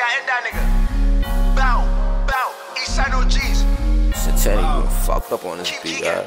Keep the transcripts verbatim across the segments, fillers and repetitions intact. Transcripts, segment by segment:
I end that nigga. Bow, bow, Eastside O Gs. Satani, you fucked up on this beat, guy.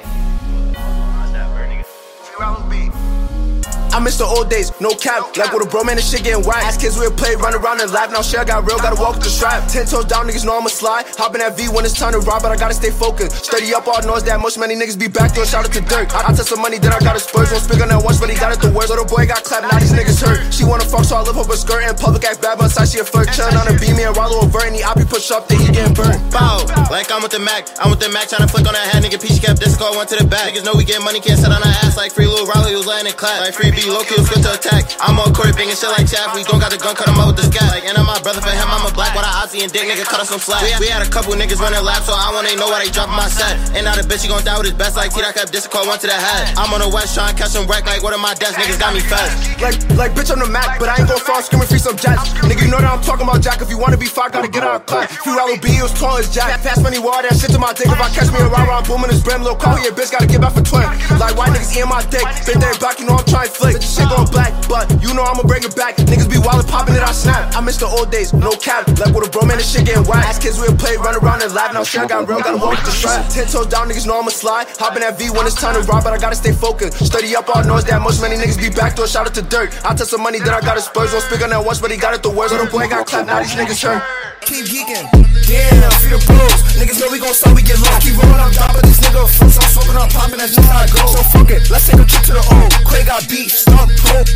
I miss the old days, no cap, like with a bro man, this shit getting whack. As kids we would play, run around and laugh. Now shit I got real, gotta walk with the strap. Ten toes down, niggas know I'ma slide. Hop in that V when it's time to ride, but I gotta stay focused. Study up all noise that much, many niggas be back door. Shout out to Dirk. I, I took some money that I got a spurs. Won't speak on that once, but he got it the worst. Little boy got clapped, now these niggas hurt. She wanna fuck, so I lift up her skirt. In public act bad, but inside she a flirt. Chillin' on a beam, me and Rollo avert. And he oppie push up, then he getting burnt. Bow, like I'm with the Mac. I'm with the Mac, tryna flick on that head. Nigga P, she kept disco, went to the back. Niggas know we get money, can't sit on her ass. Like free little Rollo, he was letting it clap. Like free B, low key was good to attack. I'm on court banging shit like chaff. We don't got the gun, cut him out with the scat. Like, and I'm my brother, for him, I'm a black. What I Ozzy and Dick, nigga, cut us some slack. We, we had a couple niggas running laps, so I wanna know why they dropping my set. And now the bitch, she gon' die with his best. Like, T, I kept disco, one to the head. I'm on the west, trying to catch some wreck. Like, what are my desk? Niggas got me fast. Like, like, bitch, I'm the Mac, but I ain't gon' fall screaming free some jacks. Nigga, you know that I'm talking about Jack. If you wanna be far, gotta get out of class. Free Rollo B, he was tall as Jack. Pass money, water, that shit to my dick. If I catch me a rah rah, booming his brim, little call, yeah, bitch, gotta get back for twin. Like, white niggas eating my dick. Been there back, you know I'm trying to flick. This shit going black, but you know I'ma bring it back. Niggas be wildin', poppin' it, I snap. I miss the old days, no cap. Like with a bro man, this shit getting whack. As kids we would play, run around and laugh. Now shit I got real, gotta walk with the strap. Ten toes down, niggas know I'ma slide. Hop in that V when it's time to ride, but I gotta stay focused. Study up all noise that much, many niggas be back door. Shout out to Dirk. I took some money that I got a spurs. Won't speak on that once, but he got it the worst. Little boy got clapped, now these niggas hurt. Keep geeking, yeah, free the bros. Niggas know we gon' start, we get low. Keep rolling on top of this nigga, fuck, I'm smoking on poppin', that's just how I go. So fuck it, let's take a trip to the O. Quay got beef, stump, pro.